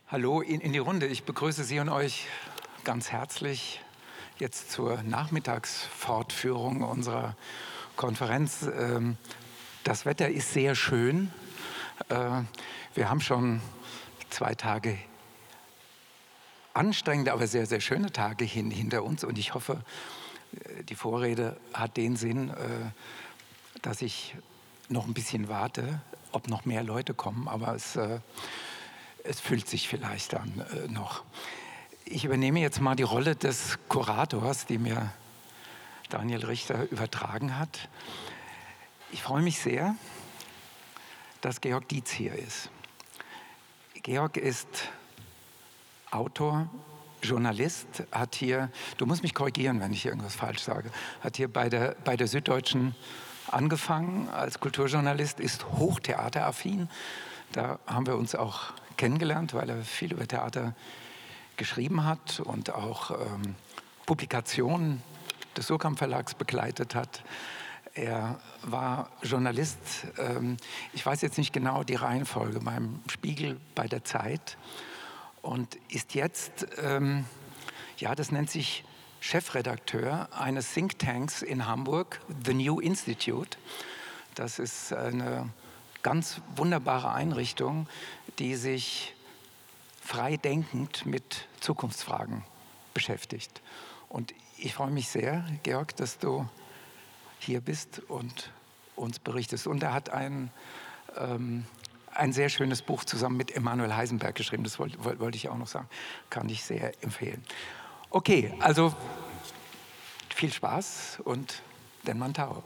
Hallo in die Runde. Ich begrüße Sie und euch ganz herzlich jetzt zur Nachmittagsfortführung unserer Konferenz. Das Wetter ist sehr schön. Wir haben schon 2 Tage anstrengende, aber sehr, sehr schöne Tage hinter uns. Und ich hoffe, die Vorrede hat den Sinn, dass ich noch ein bisschen warte, ob noch mehr Leute kommen. Aber es füllt sich vielleicht dann noch. Ich übernehme jetzt mal die Rolle des Kurators, die mir Daniel Richter übertragen hat. Ich freue mich sehr, dass Georg Dietz hier ist. Georg ist Autor, Journalist, hat hier, du musst mich korrigieren, wenn ich irgendwas falsch sage, hat hier bei der Süddeutschen angefangen als Kulturjournalist, ist hochtheateraffin. Da haben wir uns auch kennengelernt, weil er viel über Theater geschrieben hat und auch Publikationen des Surkamp Verlags begleitet hat. Er war Journalist, ich weiß jetzt nicht genau die Reihenfolge, beim Spiegel, bei der Zeit und ist jetzt, ja, das nennt sich Chefredakteur eines Thinktanks in Hamburg, The New Institute. Das ist eine ganz wunderbare Einrichtung, die sich frei denkend mit Zukunftsfragen beschäftigt. Und ich freue mich sehr, Georg, dass du hier bist und uns berichtest. Und er hat ein sehr schönes Buch zusammen mit Emanuel Heisenberg geschrieben. Das wollte ich auch noch sagen. Kann ich sehr empfehlen. Okay, also viel Spaß und den Mantau.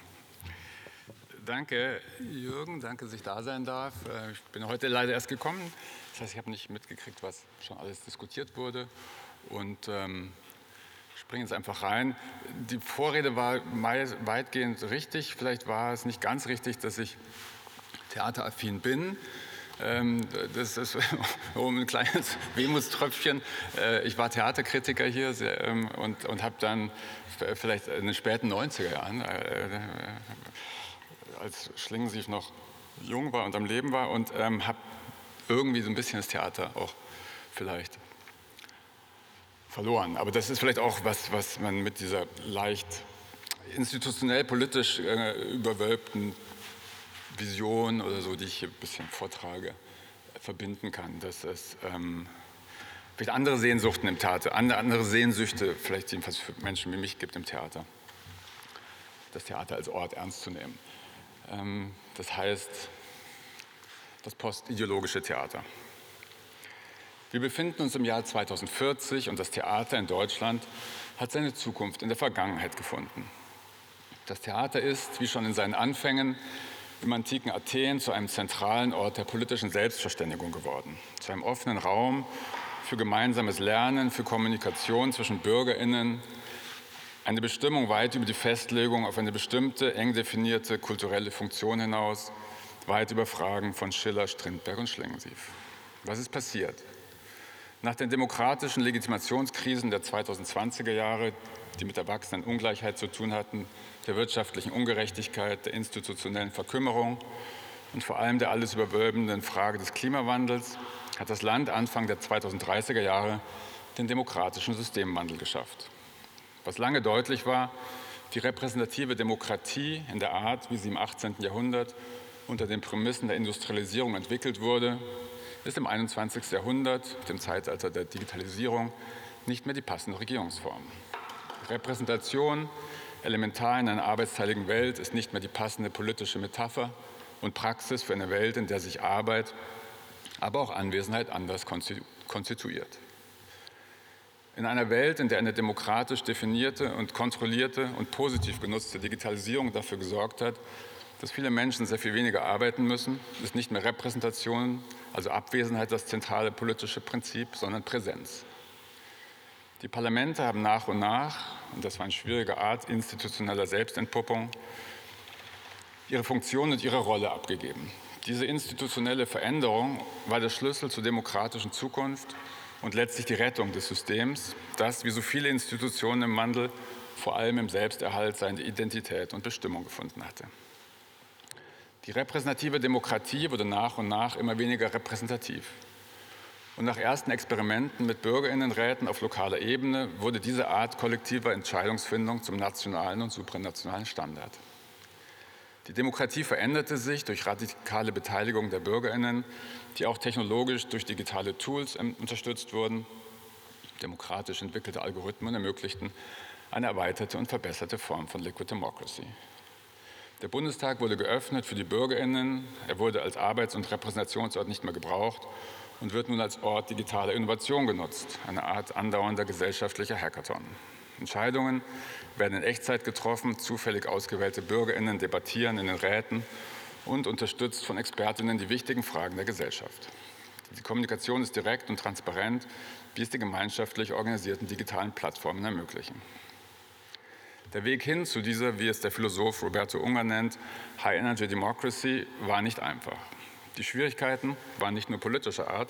Danke, Jürgen. Danke, dass ich da sein darf. Ich bin heute leider erst gekommen. Das heißt, ich habe nicht mitgekriegt, was schon alles diskutiert wurde. Und ich springe jetzt einfach rein. Die Vorrede war weitgehend richtig. Vielleicht war es nicht ganz richtig, dass ich theateraffin bin. Das ist um ein kleines Wehmutströpfchen. Ich war Theaterkritiker hier und habe dann vielleicht in den späten 90er Jahren, als Schlingensief noch jung war und am Leben war und habe irgendwie so ein bisschen das Theater auch vielleicht verloren. Aber das ist vielleicht auch was man mit dieser leicht institutionell politisch überwölbten Vision oder so, die ich hier ein bisschen vortrage, verbinden kann. Dass es vielleicht andere Sehnsuchten im Theater, andere Sehnsüchte, vielleicht jedenfalls für Menschen wie mich gibt im Theater. Das Theater als Ort ernst zu nehmen. Das heißt, das postideologische Theater. Wir befinden uns im Jahr 2040 und das Theater in Deutschland hat seine Zukunft in der Vergangenheit gefunden. Das Theater ist, wie schon in seinen Anfängen, im antiken Athen zu einem zentralen Ort der politischen Selbstverständigung geworden, zu einem offenen Raum für gemeinsames Lernen, für Kommunikation zwischen BürgerInnen, eine Bestimmung weit über die Festlegung auf eine bestimmte, eng definierte kulturelle Funktion hinaus, weit über Fragen von Schiller, Strindberg und Schlingensief. Was ist passiert? Nach den demokratischen Legitimationskrisen der 2020er Jahre, die mit der wachsenden Ungleichheit zu tun hatten, der wirtschaftlichen Ungerechtigkeit, der institutionellen Verkümmerung und vor allem der alles überwölbenden Frage des Klimawandels, hat das Land Anfang der 2030er Jahre den demokratischen Systemwandel geschafft. Was lange deutlich war, die repräsentative Demokratie in der Art, wie sie im 18. Jahrhundert unter den Prämissen der Industrialisierung entwickelt wurde, ist im 21. Jahrhundert, dem Zeitalter der Digitalisierung, nicht mehr die passende Regierungsform. Repräsentation, elementar in einer arbeitsteiligen Welt, ist nicht mehr die passende politische Metapher und Praxis für eine Welt, in der sich Arbeit, aber auch Anwesenheit anders konstituiert. In einer Welt, in der eine demokratisch definierte und kontrollierte und positiv genutzte Digitalisierung dafür gesorgt hat, dass viele Menschen sehr viel weniger arbeiten müssen, ist nicht mehr Repräsentation, also Abwesenheit das zentrale politische Prinzip, sondern Präsenz. Die Parlamente haben nach und nach, und das war eine schwierige Art institutioneller Selbstentpuppung, ihre Funktion und ihre Rolle abgegeben. Diese institutionelle Veränderung war der Schlüssel zur demokratischen Zukunft und letztlich die Rettung des Systems, das, wie so viele Institutionen im Wandel, vor allem im Selbsterhalt seine Identität und Bestimmung gefunden hatte. Die repräsentative Demokratie wurde nach und nach immer weniger repräsentativ. Und nach ersten Experimenten mit Bürgerinnenräten auf lokaler Ebene wurde diese Art kollektiver Entscheidungsfindung zum nationalen und supranationalen Standard. Die Demokratie veränderte sich durch radikale Beteiligung der Bürgerinnen, die auch technologisch durch digitale Tools unterstützt wurden. Demokratisch entwickelte Algorithmen ermöglichten eine erweiterte und verbesserte Form von Liquid Democracy. Der Bundestag wurde geöffnet für die BürgerInnen. Er wurde als Arbeits- und Repräsentationsort nicht mehr gebraucht und wird nun als Ort digitaler Innovation genutzt, eine Art andauernder gesellschaftlicher Hackathon. Entscheidungen werden in Echtzeit getroffen, zufällig ausgewählte BürgerInnen debattieren in den Räten und unterstützt von ExpertInnen die wichtigen Fragen der Gesellschaft. Die Kommunikation ist direkt und transparent, wie es die gemeinschaftlich organisierten digitalen Plattformen ermöglichen. Der Weg hin zu dieser, wie es der Philosoph Roberto Unger nennt, High Energy Democracy war nicht einfach. Die Schwierigkeiten waren nicht nur politischer Art,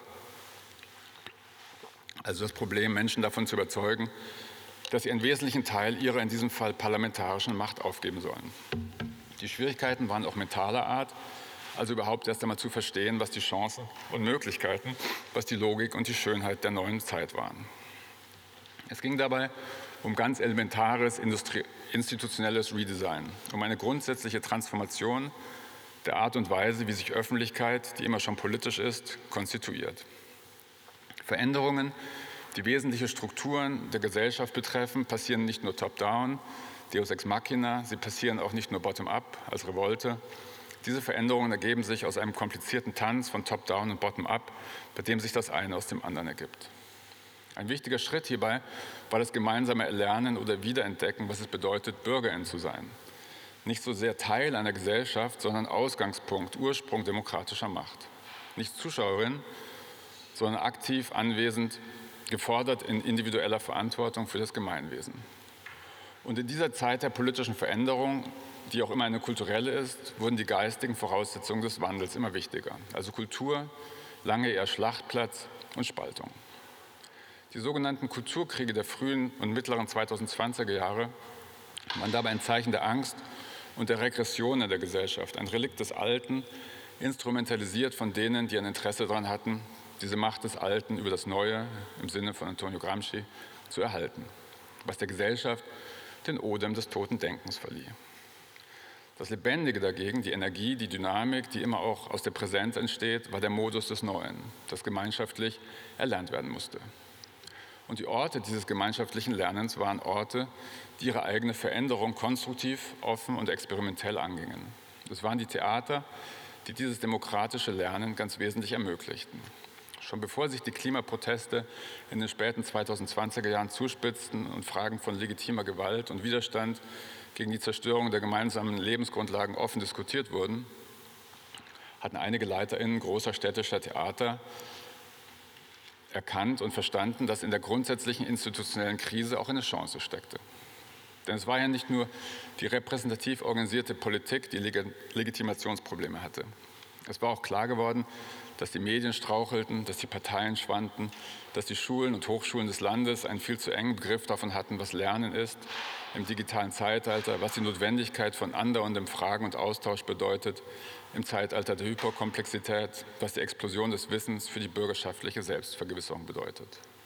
also das Problem, Menschen davon zu überzeugen, dass sie einen wesentlichen Teil ihrer in diesem Fall parlamentarischen Macht aufgeben sollen. Die Schwierigkeiten waren auch mentaler Art, also überhaupt erst einmal zu verstehen, was die Chancen und Möglichkeiten, was die Logik und die Schönheit der neuen Zeit waren. Es ging dabei um ganz elementares institutionelles Redesign, um eine grundsätzliche Transformation der Art und Weise, wie sich Öffentlichkeit, die immer schon politisch ist, konstituiert. Veränderungen, die wesentliche Strukturen der Gesellschaft betreffen, passieren nicht nur top-down, Deus ex machina, sie passieren auch nicht nur bottom-up als Revolte. Diese Veränderungen ergeben sich aus einem komplizierten Tanz von top-down und bottom-up, bei dem sich das eine aus dem anderen ergibt. Ein wichtiger Schritt hierbei war das gemeinsame Erlernen oder Wiederentdecken, was es bedeutet, BürgerInnen zu sein. Nicht so sehr Teil einer Gesellschaft, sondern Ausgangspunkt, Ursprung demokratischer Macht. Nicht Zuschauerin, sondern aktiv, anwesend, gefordert in individueller Verantwortung für das Gemeinwesen. Und in dieser Zeit der politischen Veränderung, die auch immer eine kulturelle ist, wurden die geistigen Voraussetzungen des Wandels immer wichtiger. Also Kultur, lange eher Schlachtplatz und Spaltung. Die sogenannten Kulturkriege der frühen und mittleren 2020er Jahre waren dabei ein Zeichen der Angst und der Regression in der Gesellschaft, ein Relikt des Alten, instrumentalisiert von denen, die ein Interesse daran hatten, diese Macht des Alten über das Neue, im Sinne von Antonio Gramsci, zu erhalten, was der Gesellschaft den Odem des toten Denkens verlieh. Das Lebendige dagegen, die Energie, die Dynamik, die immer auch aus der Präsenz entsteht, war der Modus des Neuen, das gemeinschaftlich erlernt werden musste. Und die Orte dieses gemeinschaftlichen Lernens waren Orte, die ihre eigene Veränderung konstruktiv, offen und experimentell angingen. Es waren die Theater, die dieses demokratische Lernen ganz wesentlich ermöglichten. Schon bevor sich die Klimaproteste in den späten 2020er Jahren zuspitzten und Fragen von legitimer Gewalt und Widerstand gegen die Zerstörung der gemeinsamen Lebensgrundlagen offen diskutiert wurden, hatten einige LeiterInnen großer städtischer Theater erkannt und verstanden, dass in der grundsätzlichen institutionellen Krise auch eine Chance steckte. Denn es war ja nicht nur die repräsentativ organisierte Politik, die Legitimationsprobleme hatte. Es war auch klar geworden, dass die Medien strauchelten, dass die Parteien schwanden, dass die Schulen und Hochschulen des Landes einen viel zu engen Begriff davon hatten, was Lernen ist im digitalen Zeitalter, was die Notwendigkeit von andauerndem Fragen und Austausch bedeutet im Zeitalter der Hyperkomplexität, was die Explosion des Wissens für die bürgerschaftliche Selbstvergewisserung bedeutet.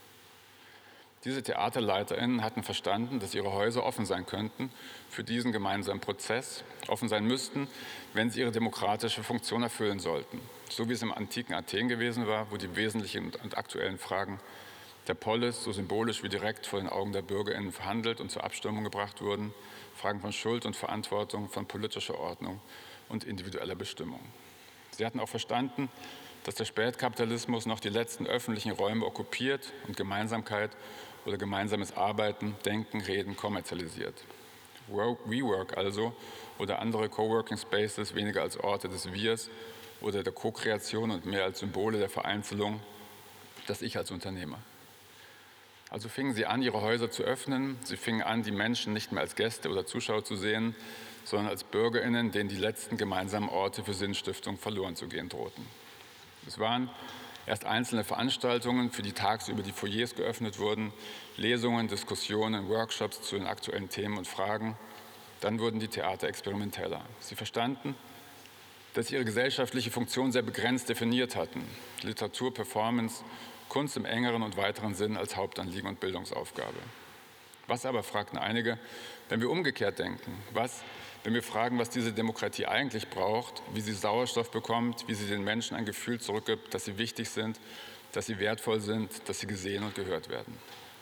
Diese TheaterleiterInnen hatten verstanden, dass ihre Häuser offen sein könnten für diesen gemeinsamen Prozess, offen sein müssten, wenn sie ihre demokratische Funktion erfüllen sollten. So wie es im antiken Athen gewesen war, wo die wesentlichen und aktuellen Fragen der Polis so symbolisch wie direkt vor den Augen der BürgerInnen verhandelt und zur Abstimmung gebracht wurden, Fragen von Schuld und Verantwortung, von politischer Ordnung und individueller Bestimmung. Sie hatten auch verstanden, dass der Spätkapitalismus noch die letzten öffentlichen Räume okkupiert und Gemeinsamkeit oder gemeinsames Arbeiten, Denken, Reden kommerzialisiert. WeWork also oder andere Coworking Spaces weniger als Orte des Wirs oder der Co-Kreation und mehr als Symbole der Vereinzelung, das Ich als Unternehmer. Also fingen sie an, ihre Häuser zu öffnen. Sie fingen an, die Menschen nicht mehr als Gäste oder Zuschauer zu sehen, sondern als BürgerInnen, denen die letzten gemeinsamen Orte für Sinnstiftung verloren zu gehen drohten. Es waren erst einzelne Veranstaltungen, für die tagsüber die Foyers geöffnet wurden, Lesungen, Diskussionen, Workshops zu den aktuellen Themen und Fragen. Dann wurden die Theater experimenteller. Sie verstanden, dass sie ihre gesellschaftliche Funktion sehr begrenzt definiert hatten. Literatur, Performance Kunst im engeren und weiteren Sinn als Hauptanliegen und Bildungsaufgabe. Was aber, fragten einige, wenn wir umgekehrt denken? Was, wenn wir fragen, was diese Demokratie eigentlich braucht, wie sie Sauerstoff bekommt, wie sie den Menschen ein Gefühl zurückgibt, dass sie wichtig sind, dass sie wertvoll sind, dass sie gesehen und gehört werden?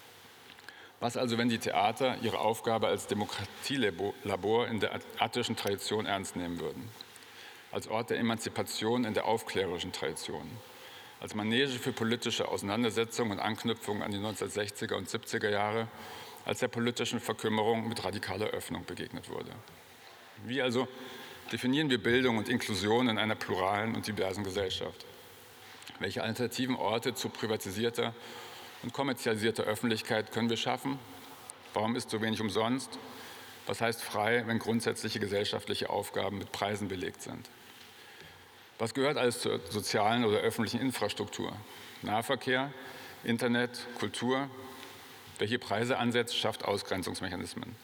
Was also, wenn die Theater ihre Aufgabe als Demokratielabor in der attischen Tradition ernst nehmen würden? Als Ort der Emanzipation in der aufklärerischen Tradition? Als Manege für politische Auseinandersetzungen und Anknüpfungen an die 1960er und 70er Jahre, als der politischen Verkümmerung mit radikaler Öffnung begegnet wurde? Wie also definieren wir Bildung und Inklusion in einer pluralen und diversen Gesellschaft? Welche alternativen Orte zu privatisierter und kommerzialisierter Öffentlichkeit können wir schaffen? Warum ist so wenig umsonst? Was heißt frei, wenn grundsätzliche gesellschaftliche Aufgaben mit Preisen belegt sind? Was gehört alles zur sozialen oder öffentlichen Infrastruktur? Nahverkehr, Internet, Kultur? Wer hier Preise ansetzt, schafft Ausgrenzungsmechanismen.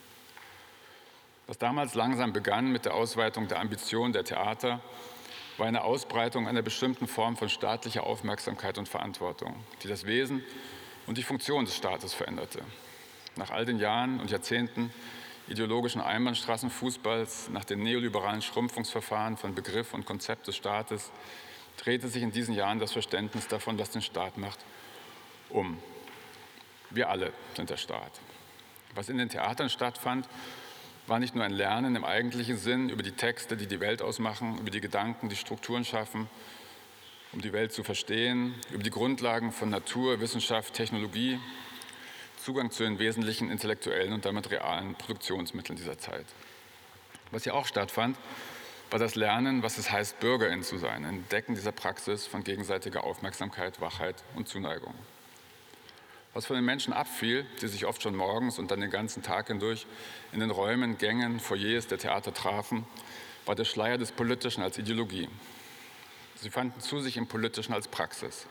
Was damals langsam begann mit der Ausweitung der Ambitionen der Theater, war eine Ausbreitung einer bestimmten Form von staatlicher Aufmerksamkeit und Verantwortung, die das Wesen und die Funktion des Staates veränderte. Nach all den Jahren und Jahrzehnten ideologischen Einbahnstraßenfußballs, nach den neoliberalen Schrumpfungsverfahren von Begriff und Konzept des Staates, drehte sich in diesen Jahren das Verständnis davon, was den Staat macht, um. Wir alle sind der Staat. Was in den Theatern stattfand, war nicht nur ein Lernen im eigentlichen Sinn über die Texte, die die Welt ausmachen, über die Gedanken, die Strukturen schaffen, um die Welt zu verstehen, über die Grundlagen von Natur, Wissenschaft, Technologie, Zugang zu den wesentlichen intellektuellen und damit realen Produktionsmitteln dieser Zeit. Was hier auch stattfand, war das Lernen, was es heißt, Bürgerin zu sein, ein Entdecken dieser Praxis von gegenseitiger Aufmerksamkeit, Wachheit und Zuneigung. Was von den Menschen abfiel, die sich oft schon morgens und dann den ganzen Tag hindurch in den Räumen, Gängen, Foyers der Theater trafen, war der Schleier des Politischen als Ideologie. Sie fanden zu sich im Politischen als Praxis.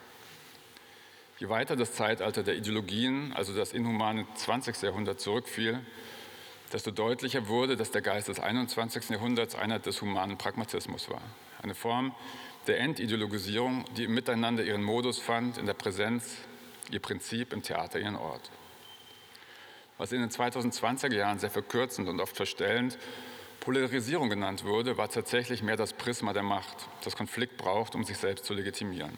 Je weiter das Zeitalter der Ideologien, also das inhumane 20. Jahrhundert, zurückfiel, desto deutlicher wurde, dass der Geist des 21. Jahrhunderts einer des humanen Pragmatismus war. Eine Form der Entideologisierung, die im Miteinander ihren Modus fand, in der Präsenz, ihr Prinzip, im Theater ihren Ort. Was in den 2020er Jahren sehr verkürzend und oft verstellend Polarisierung genannt wurde, war tatsächlich mehr das Prisma der Macht, das Konflikt braucht, um sich selbst zu legitimieren.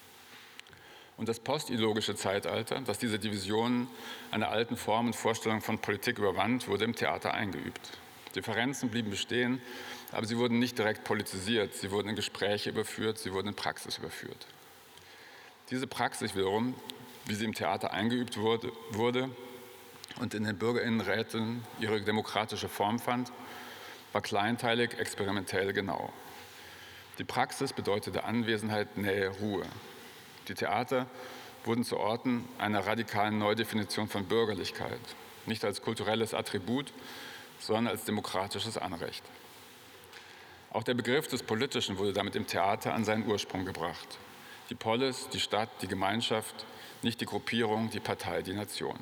Und das postideologische Zeitalter, das diese Divisionen einer alten Form und Vorstellung von Politik überwand, wurde im Theater eingeübt. Differenzen blieben bestehen, aber sie wurden nicht direkt politisiert, sie wurden in Gespräche überführt, sie wurden in Praxis überführt. Diese Praxis wiederum, wie sie im Theater eingeübt wurde und in den Bürgerinnenräten ihre demokratische Form fand, war kleinteilig, experimentell genau. Die Praxis bedeutete Anwesenheit, Nähe, Ruhe. Die Theater wurden zu Orten einer radikalen Neudefinition von Bürgerlichkeit, nicht als kulturelles Attribut, sondern als demokratisches Anrecht. Auch der Begriff des Politischen wurde damit im Theater an seinen Ursprung gebracht. Die Polis, die Stadt, die Gemeinschaft, nicht die Gruppierung, die Partei, die Nation.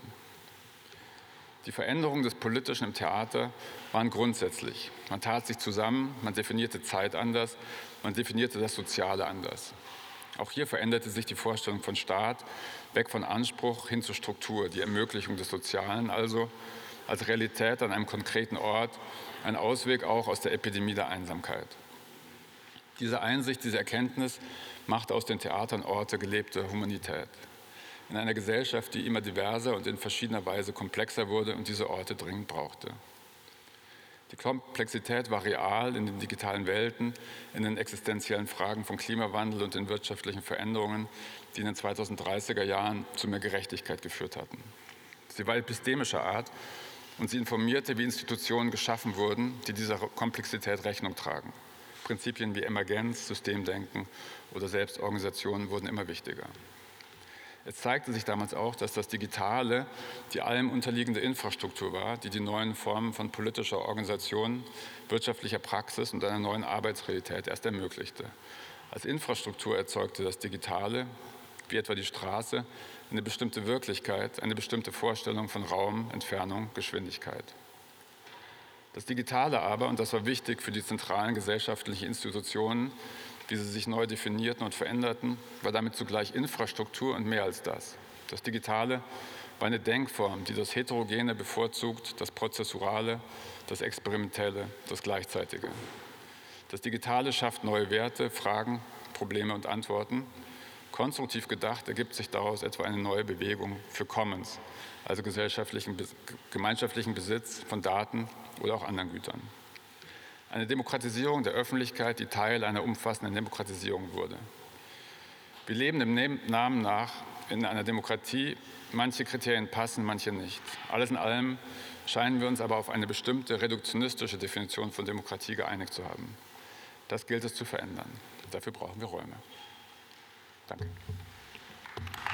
Die Veränderungen des Politischen im Theater waren grundsätzlich. Man tat sich zusammen, man definierte Zeit anders, man definierte das Soziale anders. Auch hier veränderte sich die Vorstellung von Staat, weg von Anspruch hin zur Struktur, die Ermöglichung des Sozialen also als Realität an einem konkreten Ort, ein Ausweg auch aus der Epidemie der Einsamkeit. Diese Einsicht, diese Erkenntnis machte aus den Theatern Orte gelebte Humanität. In einer Gesellschaft, die immer diverser und in verschiedener Weise komplexer wurde und diese Orte dringend brauchte. Die Komplexität war real in den digitalen Welten, in den existenziellen Fragen von Klimawandel und den wirtschaftlichen Veränderungen, die in den 2030er Jahren zu mehr Gerechtigkeit geführt hatten. Sie war epistemischer Art und sie informierte, wie Institutionen geschaffen wurden, die dieser Komplexität Rechnung tragen. Prinzipien wie Emergenz, Systemdenken oder Selbstorganisation wurden immer wichtiger. Es zeigte sich damals auch, dass das Digitale die allem unterliegende Infrastruktur war, die die neuen Formen von politischer Organisation, wirtschaftlicher Praxis und einer neuen Arbeitsrealität erst ermöglichte. Als Infrastruktur erzeugte das Digitale, wie etwa die Straße, eine bestimmte Wirklichkeit, eine bestimmte Vorstellung von Raum, Entfernung, Geschwindigkeit. Das Digitale aber, und das war wichtig für die zentralen gesellschaftlichen Institutionen, wie sie sich neu definierten und veränderten, war damit zugleich Infrastruktur und mehr als das. Das Digitale war eine Denkform, die das Heterogene bevorzugt, das Prozessuale, das Experimentelle, das Gleichzeitige. Das Digitale schafft neue Werte, Fragen, Probleme und Antworten. Konstruktiv gedacht ergibt sich daraus etwa eine neue Bewegung für Commons, also gemeinschaftlichen Besitz von Daten oder auch anderen Gütern. Eine Demokratisierung der Öffentlichkeit, die Teil einer umfassenden Demokratisierung wurde. Wir leben dem Namen nach in einer Demokratie. Manche Kriterien passen, manche nicht. Alles in allem scheinen wir uns aber auf eine bestimmte reduktionistische Definition von Demokratie geeinigt zu haben. Das gilt es zu verändern. Dafür brauchen wir Räume. Danke.